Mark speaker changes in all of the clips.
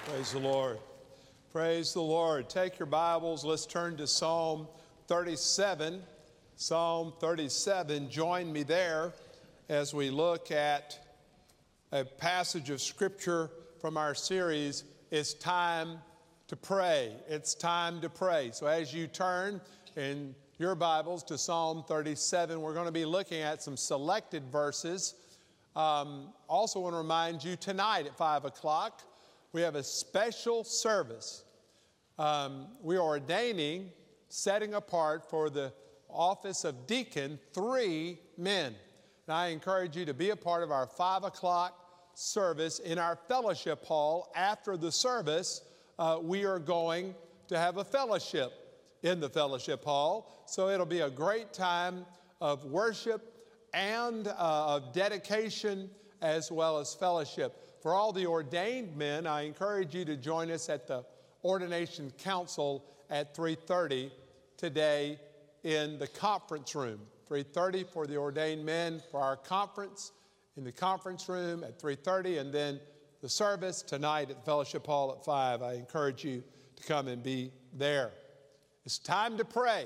Speaker 1: Praise the Lord. Praise the Lord. Take your Bibles. Let's turn to Psalm 37. Psalm 37. Join me there as we look at a passage of Scripture from our series, It's Time to Pray. It's time to pray. So as you turn in your Bibles to Psalm 37, we're going to be looking at some selected verses. Also want to remind you tonight at 5 o'clock, we have a special service. We are ordaining, setting apart for the office of deacon, 3 men. And I encourage you to be a part of our 5 o'clock service in our fellowship hall. After the service, we are going to have a fellowship in the fellowship hall. So it'll be a great time of worship and of dedication as well as fellowship. For all the ordained men, I encourage you to join us at the Ordination Council at 3:30 today in the conference room. 3:30 for the ordained men for our conference in the conference room at 3:30, and then the service tonight at the Fellowship Hall at 5. I encourage you to come and be there. It's time to pray.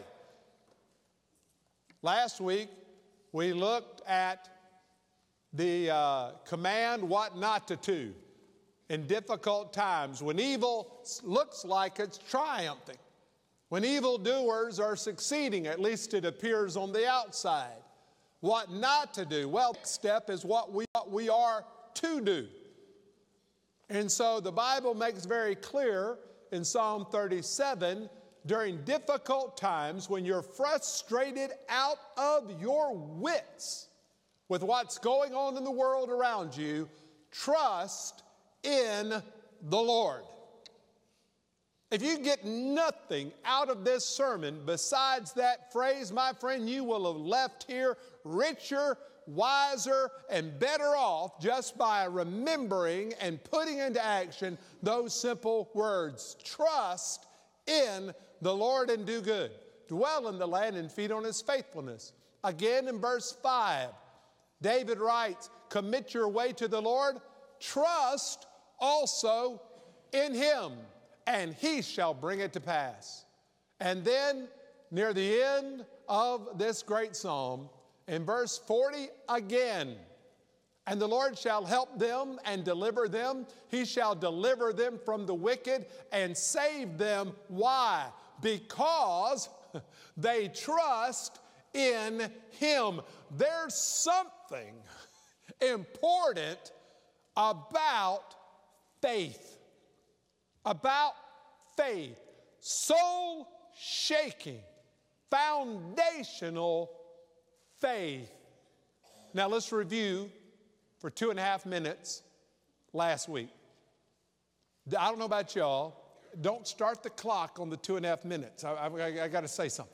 Speaker 1: Last week, we looked at the command what not to do in difficult times when evil looks like it's triumphing, when evildoers are succeeding, at least it appears on the outside. What not to do? Well, next step is what we are to do. And so the Bible makes very clear in Psalm 37, during difficult times when you're frustrated out of your wits with what's going on in the world around you, trust in the Lord. If you get nothing out of this sermon besides that phrase, my friend, you will have left here richer, wiser, and better off just by remembering and putting into action those simple words. Trust in the Lord and do good. Dwell in the land and feed on His faithfulness. Again in verse 5, David writes, commit your way to the Lord, trust also in Him, and He shall bring it to pass. And then, near the end of this great psalm, in verse 40 again, and the Lord shall help them and deliver them. He shall deliver them from the wicked and save them. Why? Because they trust in Him. There's something important about faith. About faith. Soul-shaking, foundational faith. Now let's review for 2.5 minutes last week. I don't know about y'all. Don't start the clock on the 2.5 minutes. I got to say something.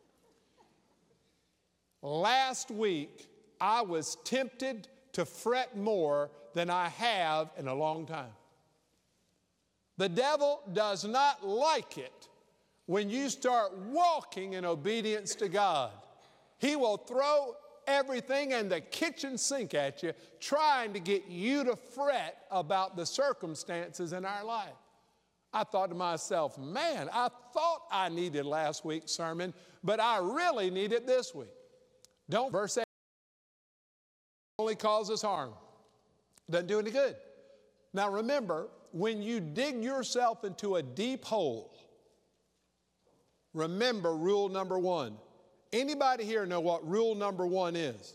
Speaker 1: Last week, I was tempted to fret more than I have in a long time. The devil does not like it when you start walking in obedience to God. He will throw everything in the kitchen sink at you, trying to get you to fret about the circumstances in our life. I thought to myself, man, I thought I needed last week's sermon, but I really need it this week. Don't, verse 8 only causes harm. Doesn't do any good. Now remember, when you dig yourself into a deep hole, remember rule number 1. Anybody here know what rule number 1 is?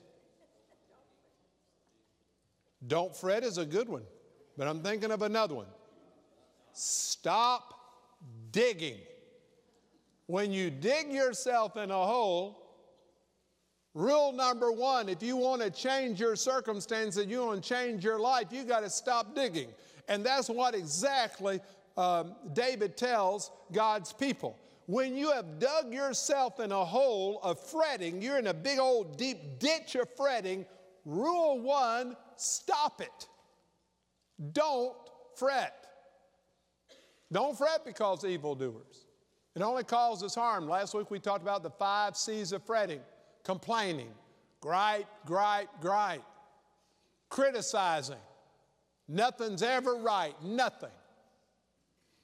Speaker 1: Don't fret is a good one, but I'm thinking of another one. Stop digging. When you dig yourself in a hole, rule number 1, if you want to change your circumstances, you want to change your life, you got to stop digging. And that's what exactly David tells God's people. When you have dug yourself in a hole of fretting, you're in a big old deep ditch of fretting, rule 1, stop it. Don't fret. Don't fret because of evildoers. It only causes harm. Last week we talked about the 5 C's of fretting. Complaining, gripe, criticizing. Nothing's ever right, nothing.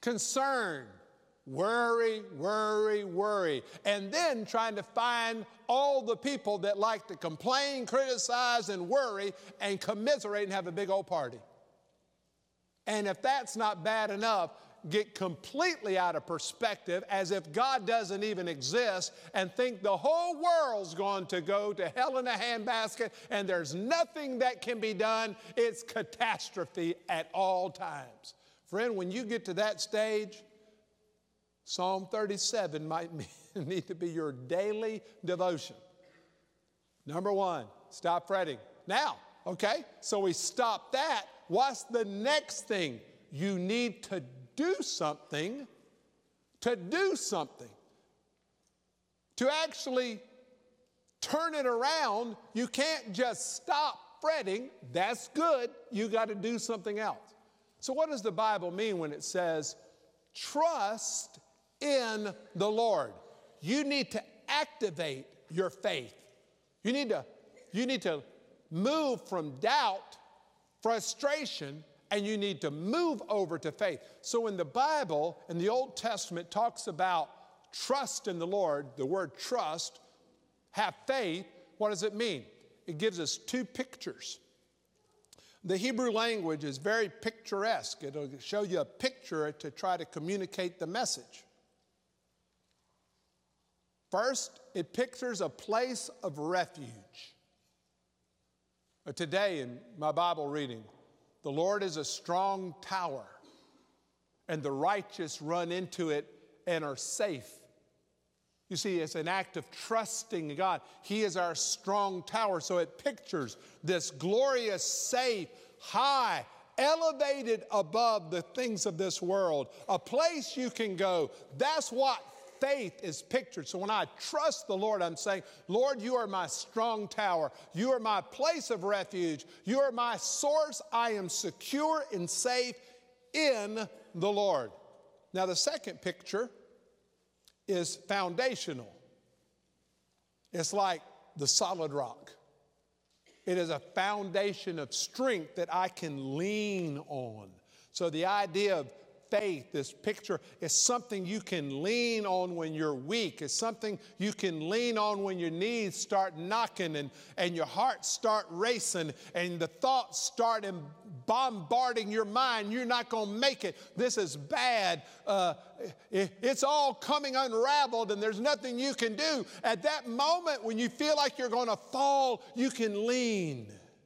Speaker 1: concern, worry, worry, worry. And then trying to find all the people that like to complain, criticize, and worry, and commiserate and have a big old party. And if that's not bad enough, get completely out of perspective as if God doesn't even exist and think the whole world's going to go to hell in a handbasket and there's nothing that can be done. It's catastrophe at all times. Friend, when you get to that stage, Psalm 37 might need to be your daily devotion. Number one, stop fretting. Now, okay, so we stop that. What's the next thing? You need to do something, to actually turn it around. You can't just stop fretting. That's good. You got to do something else. So what does the Bible mean when it says, trust in the Lord? You need to activate your faith. You need to move from doubt, frustration, and you need to move over to faith. So when the Bible in the Old Testament talks about trust in the Lord, the word trust, have faith, what does it mean? It gives us two pictures. The Hebrew language is very picturesque. It'll show you a picture to try to communicate the message. First, it pictures a place of refuge. Today in my Bible reading, the Lord is a strong tower, and the righteous run into it and are safe. You see, it's an act of trusting God. He is our strong tower, so it pictures this glorious, safe, high, elevated above the things of this world, a place you can go. That's what faith is pictured. So when I trust the Lord, I'm saying, Lord, you are my strong tower. You are my place of refuge. You are my source. I am secure and safe in the Lord. Now, the second picture is foundational. It's like the solid rock. It is a foundation of strength that I can lean on. So the idea of faith, this picture, is something you can lean on when you're weak. It's something you can lean on when your knees start knocking and your heart start racing and the thoughts start bombarding your mind. You're not going to make it. This is bad. It's all coming unraveled and there's nothing you can do. At that moment when you feel like you're going to fall, you can lean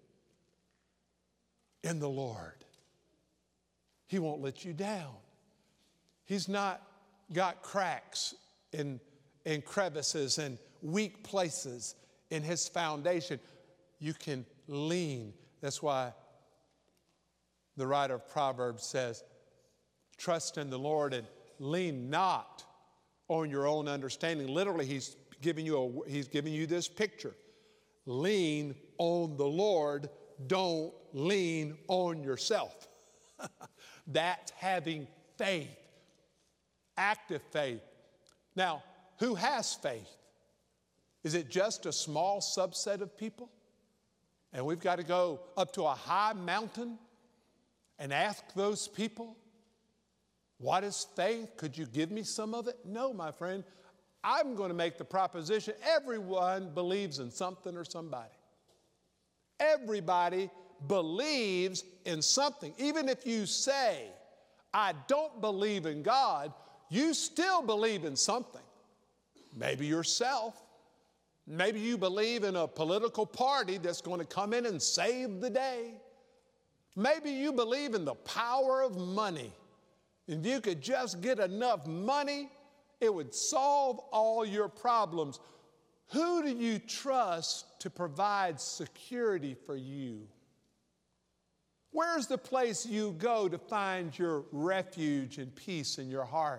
Speaker 1: in the Lord. He won't let you down. He's not got cracks and crevices and weak places in his foundation. You can lean. That's why the writer of Proverbs says, trust in the Lord and lean not on your own understanding. Literally, he's giving you this picture. Lean on the Lord. Don't lean on yourself. That's having faith, active faith. Now, who has faith? Is it just a small subset of people? And we've got to go up to a high mountain and ask those people, what is faith? Could you give me some of it? No, my friend. I'm going to make the proposition, everyone believes in something or somebody. Everybody believes in something. Even if you say, I don't believe in God, you still believe in something. Maybe yourself. Maybe you believe in a political party that's going to come in and save the day. Maybe you believe in the power of money. If you could just get enough money, it would solve all your problems. Who do you trust to provide security for you? Where's the place you go to find your refuge and peace in your heart?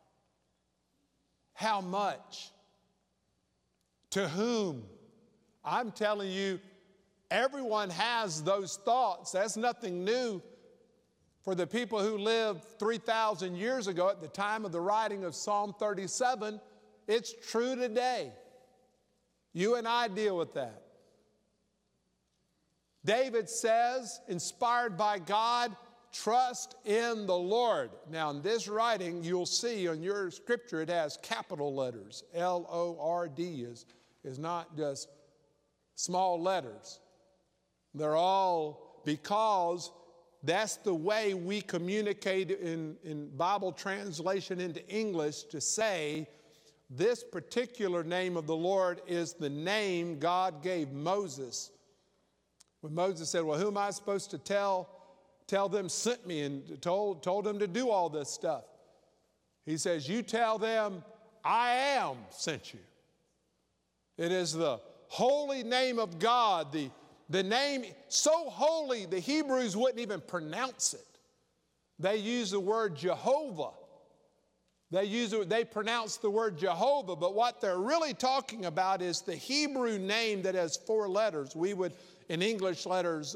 Speaker 1: How much? To whom? I'm telling you, everyone has those thoughts. That's nothing new. For the people who lived 3,000 years ago at the time of the writing of Psalm 37, it's true today. You and I deal with that. David says, inspired by God, trust in the Lord. Now, in this writing, you'll see on your scripture it has capital letters. L-O-R-D is not just small letters. They're all, because that's the way we communicate in Bible translation into English, to say this particular name of the Lord is the name God gave Moses. When Moses said, well, who am I supposed to tell them sent me, and told them to do all this stuff? He says, you tell them, I am sent you. It is the holy name of God, the name so holy the Hebrews wouldn't even pronounce it. They use the word Jehovah. They pronounce the word Jehovah, but what they're really talking about is the Hebrew name that has 4 letters. We would, in English letters,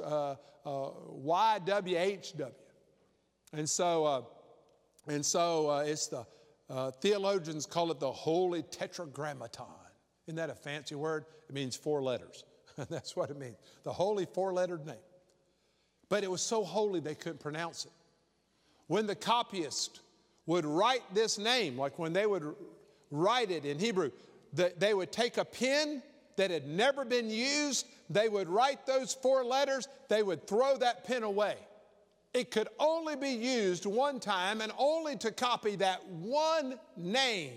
Speaker 1: YWHW. And so it's the theologians call it the Holy Tetragrammaton. Isn't that a fancy word? It means 4 letters. That's what it means. The holy 4-lettered name. But it was so holy they couldn't pronounce it. When the copyist would write this name, like when they would write it in Hebrew, they would take a pen that had never been used, they would write those 4 letters, they would throw that pen away. It could only be used one time and only to copy that one name.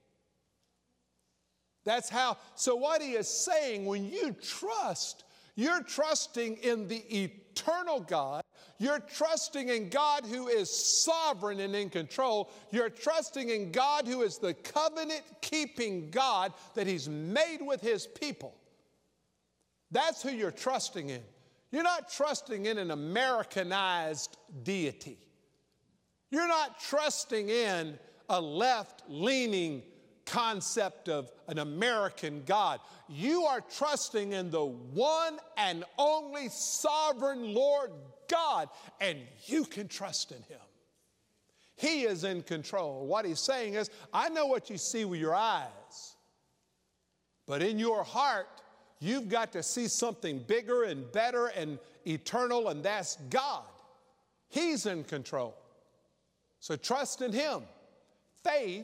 Speaker 1: That's how, so what he is saying, when you trust, you're trusting in the eternal God. You're trusting in God who is sovereign and in control. You're trusting in God who is the covenant-keeping God that He's made with His people. That's who you're trusting in. You're not trusting in an Americanized deity. You're not trusting in a left-leaning concept of an American God. You are trusting in the one and only sovereign Lord God, and you can trust in Him. He is in control. What he's saying is, I know what you see with your eyes, but in your heart, you've got to see something bigger and better and eternal, and that's God. He's in control. So trust in Him. Faith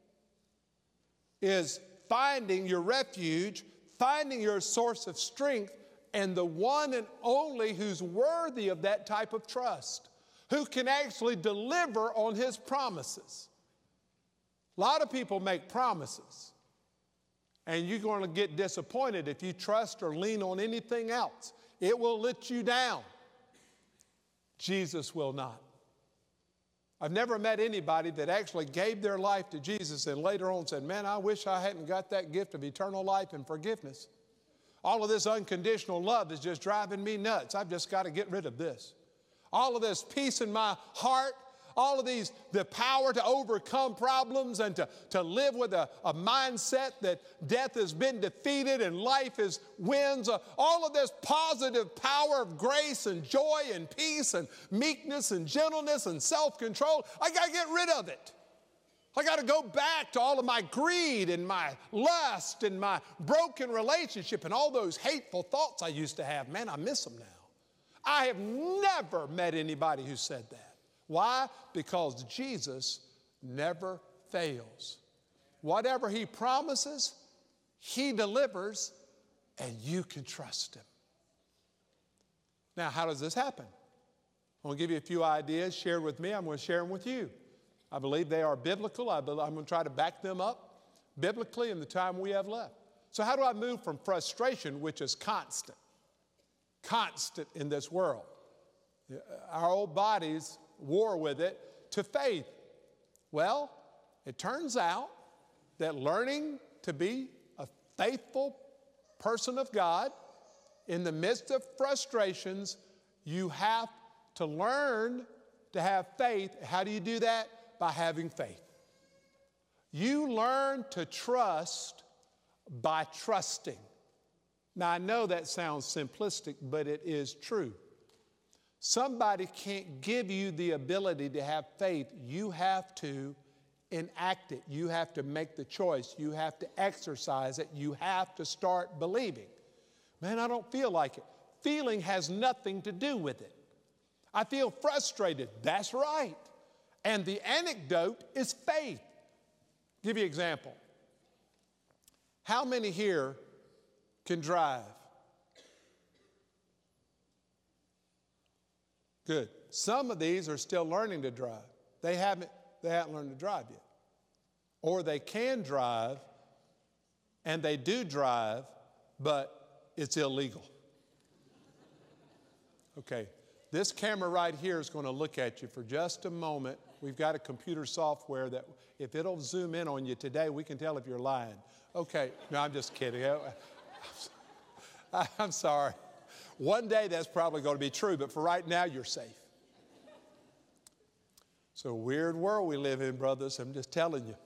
Speaker 1: is finding your refuge, finding your source of strength, and the one and only who's worthy of that type of trust, who can actually deliver on His promises. A lot of people make promises, and you're going to get disappointed if you trust or lean on anything else. It will let you down. Jesus will not. I've never met anybody that actually gave their life to Jesus and later on said, man, I wish I hadn't got that gift of eternal life and forgiveness. All of this unconditional love is just driving me nuts. I've just got to get rid of this. All of this peace in my heart, all of these, the power to overcome problems and to live with a mindset that death has been defeated and life wins. All of this positive power of grace and joy and peace and meekness and gentleness and self-control. I got to get rid of it. I got to go back to all of my greed and my lust and my broken relationship and all those hateful thoughts I used to have. Man, I miss them now. I have never met anybody who said that. Why? Because Jesus never fails. Whatever He promises, He delivers, and you can trust Him. Now, how does this happen? I'm going to give you a few ideas shared with me. I'm going to share them with you. I believe they are biblical. I'm going to try to back them up biblically in the time we have left. So how do I move from frustration, which is constant in this world? Our old bodies war with it, to faith. Well, it turns out that learning to be a faithful person of God in the midst of frustrations, you have to learn to have faith. How do you do that? By having faith. You learn to trust by trusting. Now, I know that sounds simplistic, but it is true. Somebody can't give you the ability to have faith. You have to enact it. You have to make the choice. You have to exercise it. You have to start believing. Man, I don't feel like it. Feeling has nothing to do with it. I feel frustrated. That's right. And the antidote is faith. Give you an example. How many here can drive? Good. Some of these are still learning to drive. They haven't learned to drive yet. Or they can drive, and they do drive, but it's illegal. Okay, this camera right here is going to look at you for just a moment. We've got a computer software that if it'll zoom in on you today, we can tell if you're lying. Okay, no, I'm just kidding. I'm sorry. One day that's probably going to be true, but for right now, you're safe. It's a weird world we live in, brothers. I'm just telling you.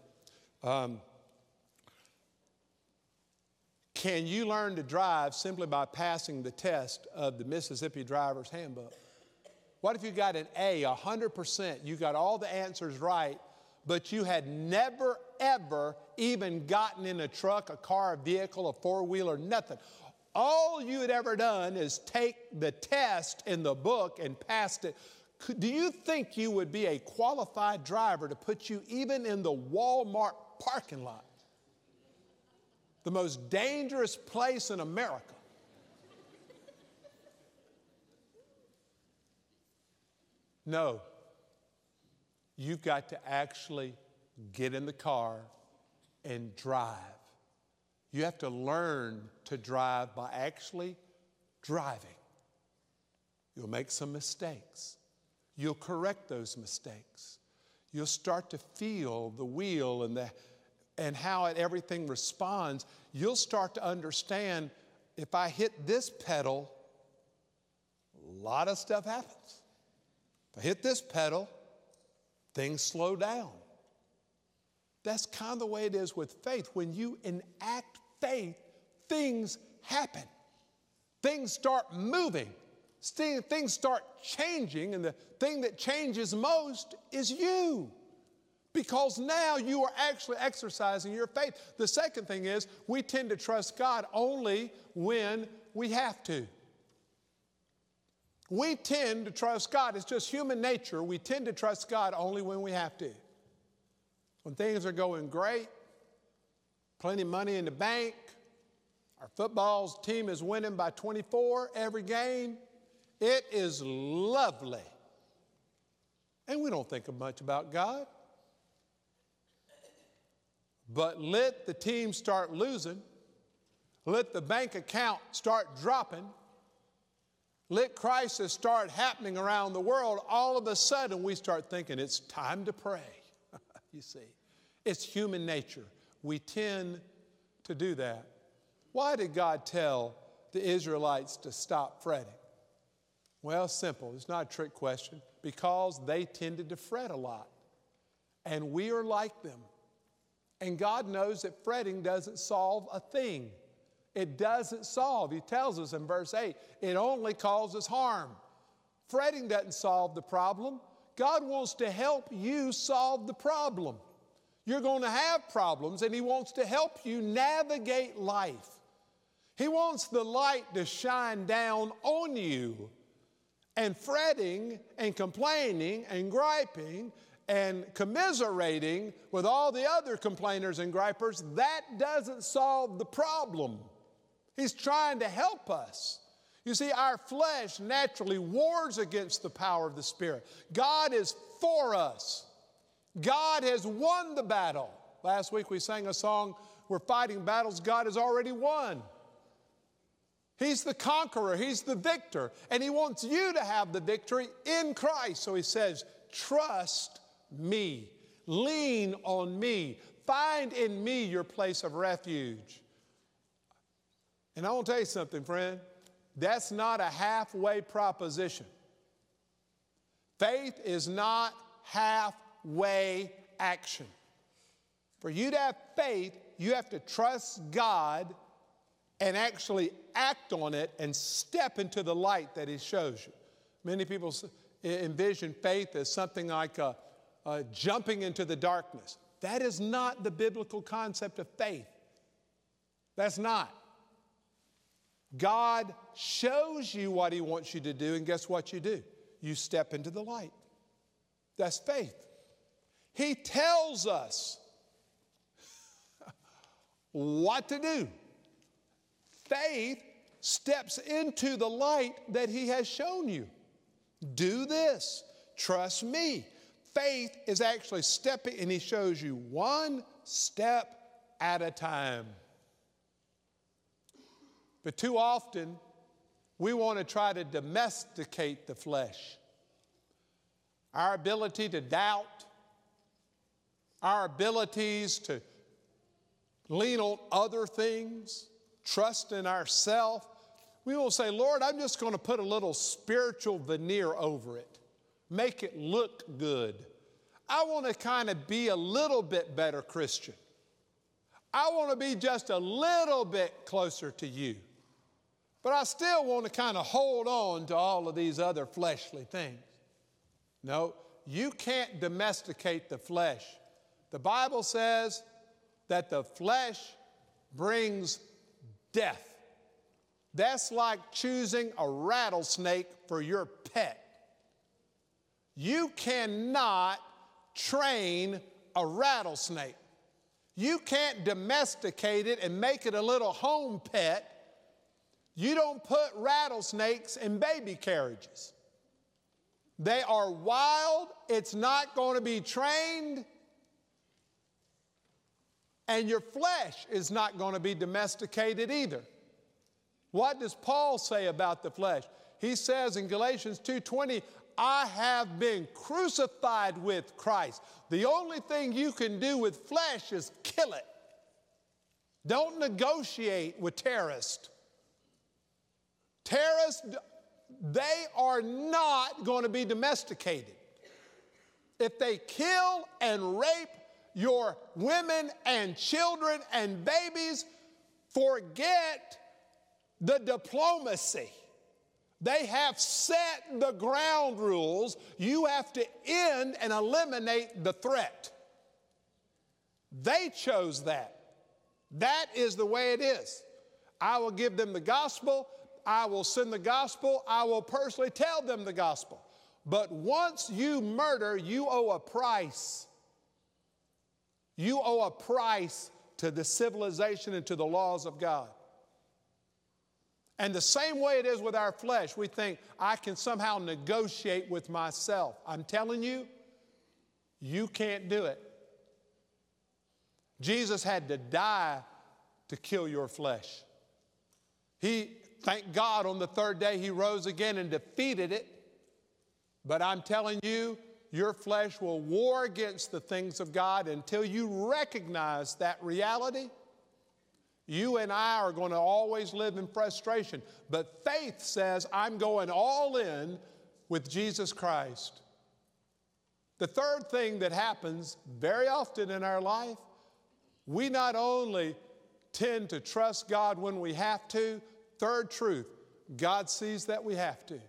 Speaker 1: Can you learn to drive simply by passing the test of the Mississippi Driver's Handbook? What if you got an A, 100%, you got all the answers right, but you had never, ever even gotten in a truck, a car, a vehicle, a four-wheeler, nothing. All you had ever done is take the test in the book and passed it. Do you think you would be a qualified driver to put you even in the Walmart parking lot? The most dangerous place in America. No. You've got to actually get in the car and drive. You have to learn to drive by actually driving. You'll make some mistakes. You'll correct those mistakes. You'll start to feel the wheel and how everything responds. You'll start to understand, if I hit this pedal, a lot of stuff happens. If I hit this pedal, things slow down. That's kind of the way it is with faith. When you enact faith, things happen. Things start moving. Things start changing, and the thing that changes most is you. Because now you are actually exercising your faith. The second thing is, we tend to trust God only when we have to. We tend to trust God. It's just human nature. We tend to trust God only when we have to. When things are going great, plenty of money in the bank, our football team is winning by 24 every game, it is lovely. And we don't think much about God. But let the team start losing, let the bank account start dropping, let crisis start happening around the world, all of a sudden we start thinking it's time to pray. You see, it's human nature. We tend to do that. Why did God tell the Israelites to stop fretting? Well, simple. It's not a trick question. Because they tended to fret a lot. And we are like them. And God knows that fretting doesn't solve a thing. It doesn't solve. He tells us in verse 8, it only causes harm. Fretting doesn't solve the problem. God wants to help you solve the problem. You're going to have problems, and He wants to help you navigate life. He wants the light to shine down on you. And fretting and complaining and griping and commiserating with all the other complainers and gripers, that doesn't solve the problem. He's trying to help us. You see, our flesh naturally wars against the power of the Spirit. God is for us. God has won the battle. Last week we sang a song, we're fighting battles God has already won. He's the conqueror. He's the victor. And He wants you to have the victory in Christ. So He says, trust me. Lean on me. Find in me your place of refuge. And I want to tell you something, friend. That's not a halfway proposition. Faith is not halfway action. For you to have faith, you have to trust God and actually act on it and step into the light that He shows you. Many people envision faith as something like jumping into the darkness. That is not the biblical concept of faith. That's not. God shows you what He wants you to do, and guess what you do? you step into the light. That's faith. He tells us what to do. Faith steps into the light that he has shown you. Do this. Trust me. Faith is actually stepping, and he shows you one step at a time. But too often, we want to try to domesticate the flesh. Our ability to doubt, our abilities to lean on other things, trust in ourselves. We will say, Lord, I'm just going to put a little spiritual veneer over it, make it look good. I want to kind of be a little bit better Christian. I want to be just a little bit closer to you. But I still want to kind of hold on to all of these other fleshly things. No, you can't domesticate the flesh. The Bible says that the flesh brings death. That's like choosing a rattlesnake for your pet. You cannot train a rattlesnake. You can't domesticate it and make it a little home pet. You don't put rattlesnakes in baby carriages. They are wild. It's not going to be trained. And your flesh is not going to be domesticated either. What does Paul say about the flesh? He says in Galatians 2:20, I have been crucified with Christ. The only thing you can do with flesh is kill it. Don't negotiate with terrorists. Terrorists, they are not going to be domesticated. If they kill and rape your women and children and babies, forget the diplomacy. They have set the ground rules. You have to end and eliminate the threat. They chose that. That is the way it is. I will give them the gospel. I will send the gospel. I will personally tell them the gospel. But once you murder, you owe a price. You owe a price to the civilization and to the laws of God. And the same way it is with our flesh, we think, I can somehow negotiate with myself. I'm telling you, you can't do it. Jesus had to die to kill your flesh. Thank God, on the third day, he rose again and defeated it. But I'm telling you, your flesh will war against the things of God until you recognize that reality. You and I are going to always live in frustration. But faith says, I'm going all in with Jesus Christ. The third thing that happens very often in our life, we not only tend to trust God when we have to. Third truth, God sees that we have to.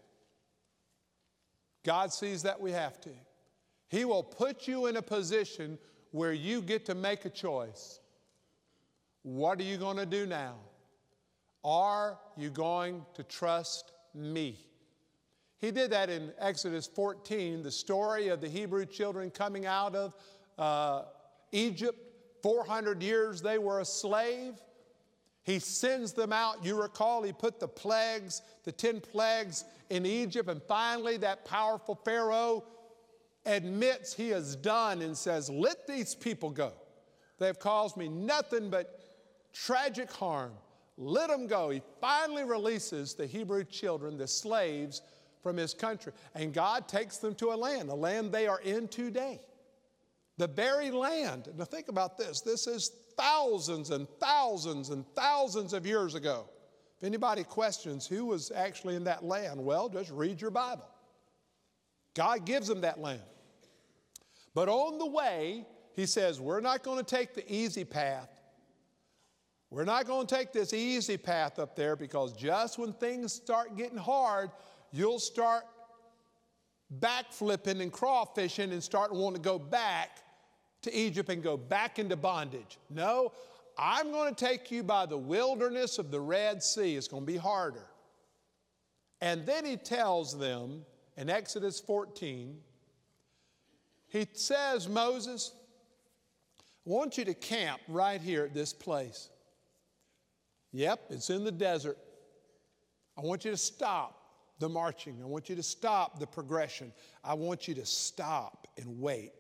Speaker 1: God sees that we have to. He will put you in a position where you get to make a choice. What are you going to do now? Are you going to trust me? He did that in Exodus 14, the story of the Hebrew children coming out of Egypt. 400 years they were a slave. He sends them out. You recall he put the plagues, the 10 plagues in Egypt, and finally that powerful Pharaoh admits he is done and says, let these people go. They have caused me nothing but tragic harm. Let them go. He finally releases the Hebrew children, the slaves, from his country. And God takes them to a land they are in today. The very land. Now think about this. This is thousands and thousands and thousands of years ago. If anybody questions who was actually in that land, well, just read your Bible. God gives them that land. But on the way, he says, we're not going to take the easy path. We're not going to take this easy path up there, because just when things start getting hard, you'll start backflipping and crawfishing and start wanting to go back to Egypt and go back into bondage. No, I'm going to take you by the wilderness of the Red Sea. It's going to be harder. And then he tells them in Exodus 14, he says, Moses, I want you to camp right here at this place. Yep, it's in the desert. I want you to stop the marching. I want you to stop the progression. I want you to stop and wait.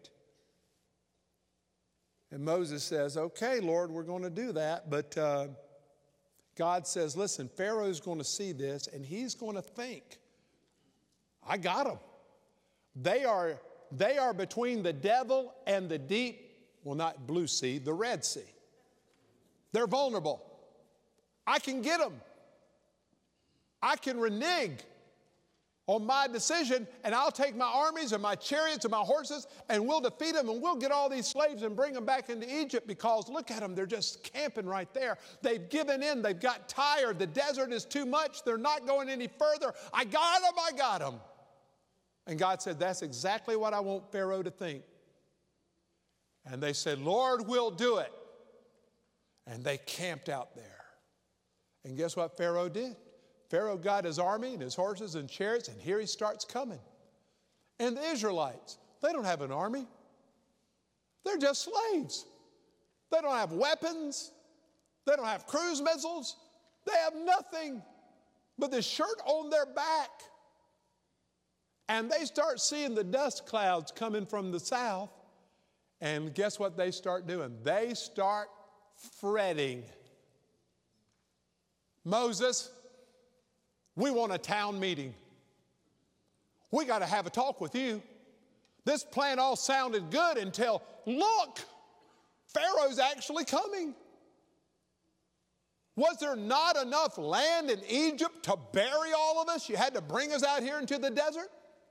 Speaker 1: And Moses says, okay, Lord, we're going to do that. But God says, listen, Pharaoh's going to see this and he's going to think, I got them. They are between the devil and the deep, well, not Blue Sea, the Red Sea. They're vulnerable. I can get them. I can renege on my decision, and I'll take my armies and my chariots and my horses, and we'll defeat them, and we'll get all these slaves and bring them back into Egypt, because look at them, they're just camping right there. They've given in. They've got tired. The desert is too much. They're not going any further. I got them. And God said, that's exactly what I want Pharaoh to think. And they said, Lord, we'll do it. And they camped out there. And guess what Pharaoh did? Pharaoh got his army and his horses and chariots, and here he starts coming. And the Israelites, they don't have an army. They're just slaves. They don't have weapons. They don't have cruise missiles. They have nothing but the shirt on their back. And they start seeing the dust clouds coming from the south. And guess what they start doing? They start fretting. Moses, we want a town meeting. We got to have a talk with you. This plan all sounded good until, look, Pharaoh's actually coming. Was there not enough land in Egypt to bury all of us? You had to bring us out here into the desert?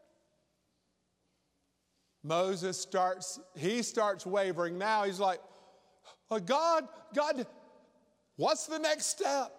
Speaker 1: Moses starts wavering now. He's like, oh, God, what's the next step?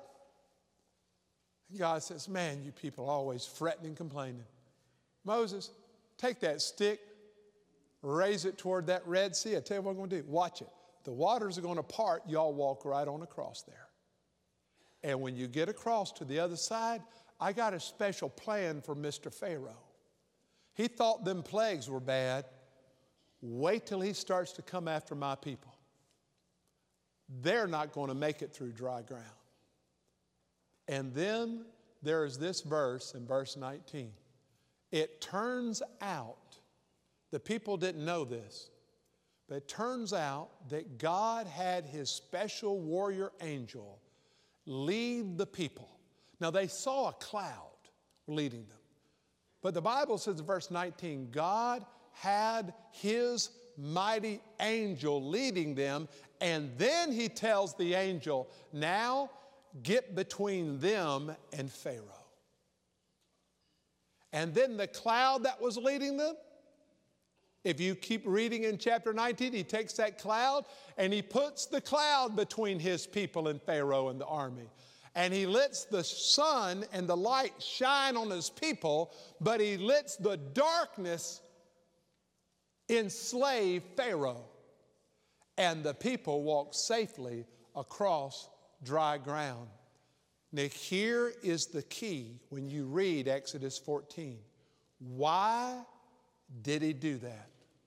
Speaker 1: God says, man, you people are always fretting and complaining. Moses, take that stick, raise it toward that Red Sea. I tell you what I'm going to do. Watch it. The waters are going to part. Y'all walk right on across there. And when you get across to the other side, I got a special plan for Mr. Pharaoh. He thought them plagues were bad. Wait till he starts to come after my people. They're not going to make it through dry ground. And then there is this verse in verse 19. It turns out, the people didn't know this, but it turns out that God had his special warrior angel lead the people. Now they saw a cloud leading them. But the Bible says in verse 19, God had his mighty angel leading them, and then he tells the angel, now get between them and Pharaoh. And then the cloud that was leading them, if you keep reading in chapter 19, he takes that cloud and he puts the cloud between his people and Pharaoh and the army. And he lets the sun and the light shine on his people, but he lets the darkness enslave Pharaoh. And the people walk safely across dry ground. Now here is the key when you read Exodus 14. Why did he do that?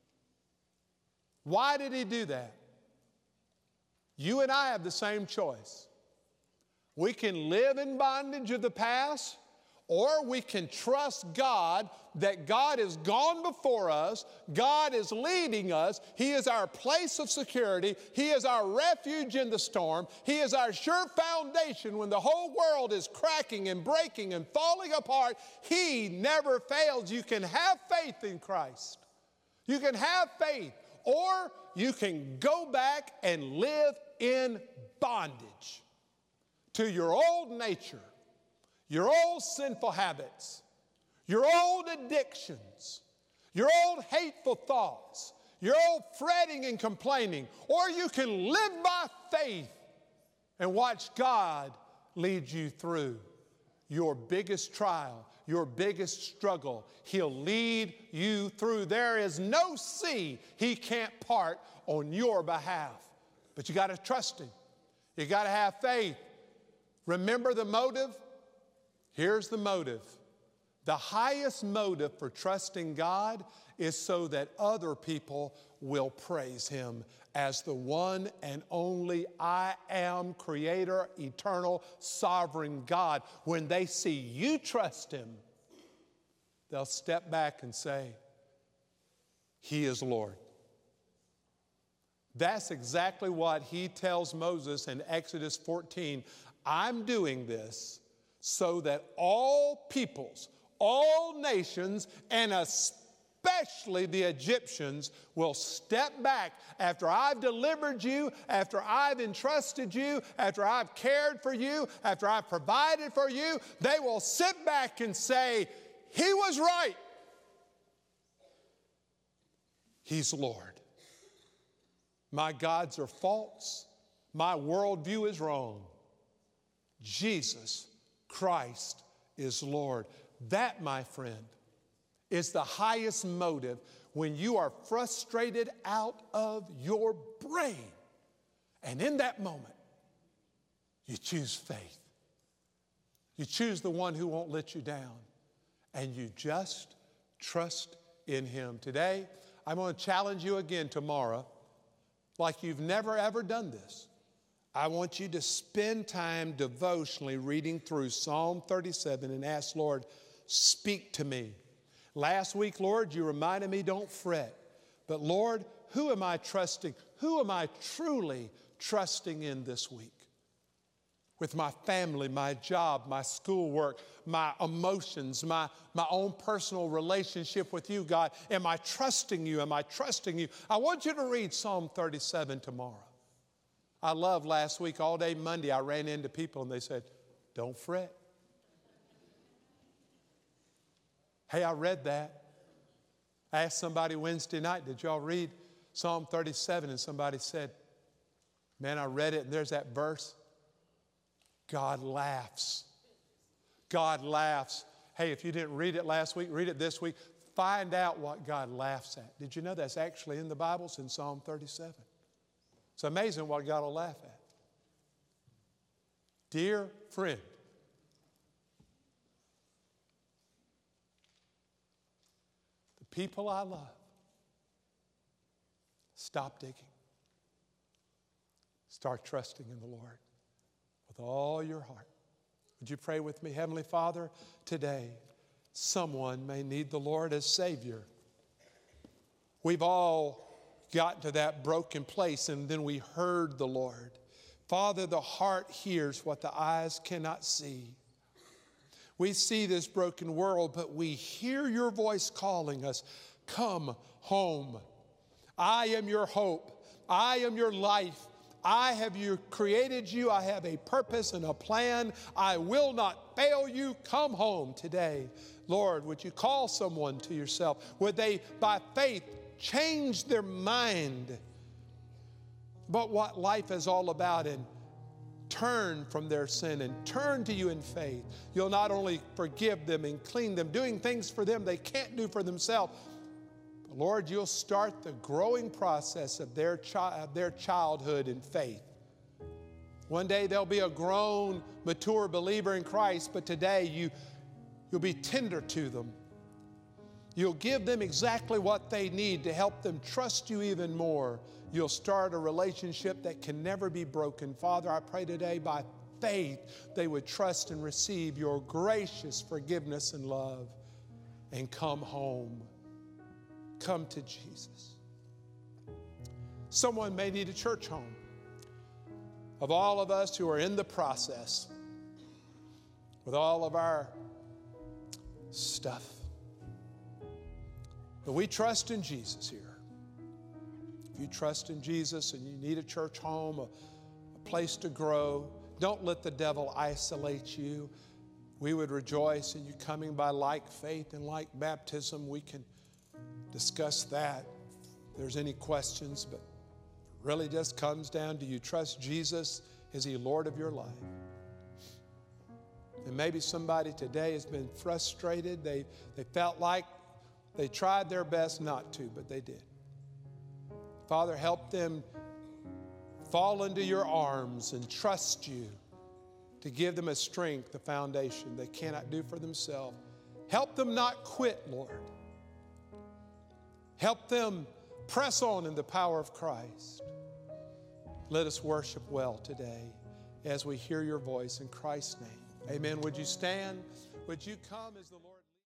Speaker 1: Why did he do that? You and I have the same choice. We can live in bondage of the past, or we can trust God that God has gone before us. God is leading us. He is our place of security. He is our refuge in the storm. He is our sure foundation when the whole world is cracking and breaking and falling apart. He never fails. You can have faith in Christ. You can have faith, or you can go back and live in bondage to your old nature, your old sinful habits, your old addictions, your old hateful thoughts, your old fretting and complaining. Or you can live by faith and watch God lead you through your biggest trial, your biggest struggle. He'll lead you through. There is no sea he can't part on your behalf. But you got to trust him. You got to have faith. Remember the motive? Here's the motive. The highest motive for trusting God is so that other people will praise Him as the one and only I am, creator, eternal, sovereign God. When they see you trust Him, they'll step back and say, He is Lord. That's exactly what He tells Moses in Exodus 14. I'm doing this so that all peoples, all nations, and especially the Egyptians will step back after I've delivered you, after I've entrusted you, after I've cared for you, after I've provided for you. They will sit back and say, He was right. He's Lord. My gods are false. My worldview is wrong. Jesus Christ is Lord. That, my friend, is the highest motive when you are frustrated out of your brain. And in that moment, you choose faith. You choose the one who won't let you down. And you just trust in Him. Today, I'm going to challenge you again tomorrow, like you've never ever done this. I want you to spend time devotionally reading through Psalm 37 and ask, Lord, speak to me. Last week, Lord, you reminded me, don't fret. But Lord, who am I trusting? Who am I truly trusting in this week? With my family, my job, my schoolwork, my emotions, my own personal relationship with you, God. Am I trusting you? Am I trusting you? I want you to read Psalm 37 tomorrow. I love last week, all day Monday, I ran into people and they said, don't fret. Hey, I read that. I asked somebody Wednesday night, did y'all read Psalm 37? And somebody said, man, I read it and there's that verse. God laughs. God laughs. Hey, if you didn't read it last week, read it this week. Find out what God laughs at. Did you know that's actually in the Bible? It's in Psalm 37. It's amazing what God will laugh at. Dear friend, the people I love, stop digging. Start trusting in the Lord with all your heart. Would you pray with me? Heavenly Father, today someone may need the Lord as Savior. We've all gotten to that broken place and then we heard the Lord. Father, the heart hears what the eyes cannot see. We see this broken world, but we hear your voice calling us, come home. I am your hope. I am your life. I have created you. I have a purpose and a plan. I will not fail you. Come home today. Lord, would you call someone to yourself? Would they, by faith, change their mind about what life is all about and turn from their sin and turn to you in faith? You'll not only forgive them and clean them, doing things for them they can't do for themselves, but Lord, you'll start the growing process of their childhood in faith. One day they'll be a grown, mature believer in Christ, but today you'll be tender to them. You'll give them exactly what they need to help them trust you even more. You'll start a relationship that can never be broken. Father, I pray today by faith they would trust and receive your gracious forgiveness and love and come home. Come to Jesus. Someone may need a church home. Of all of us who are in the process with all of our stuff, but we trust in Jesus here. If you trust in Jesus and you need a church home, a place to grow, don't let the devil isolate you. We would rejoice in you coming by like faith and like baptism. We can discuss that if there's any questions, but it really just comes down to you trust Jesus. Is He Lord of your life? And maybe somebody today has been frustrated. They felt like they tried their best not to, but they did. Father, help them fall into your arms and trust you to give them a strength, a foundation they cannot do for themselves. Help them not quit, Lord. Help them press on in the power of Christ. Let us worship well today as we hear your voice in Christ's name. Amen. Would you stand? Would you come as the Lord...